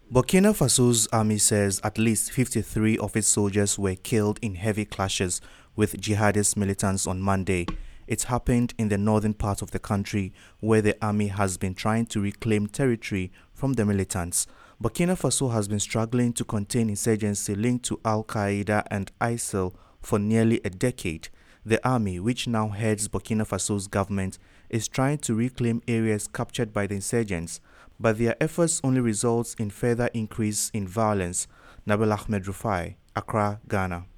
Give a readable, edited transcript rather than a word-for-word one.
Burkina Faso's army says at least 53 of its soldiers were killed in heavy clashes with jihadist militants on Monday. It happened in the northern part of the country where the army has been trying to reclaim territory from the militants. Burkina Faso has been struggling to contain insurgency linked to Al-Qaeda and ISIL for nearly a decade. The army, which now heads Burkina Faso's government, is trying to reclaim areas captured by the insurgents, but their efforts only results in further increase in violence. Nabil Ahmed Rufai, Accra, Ghana.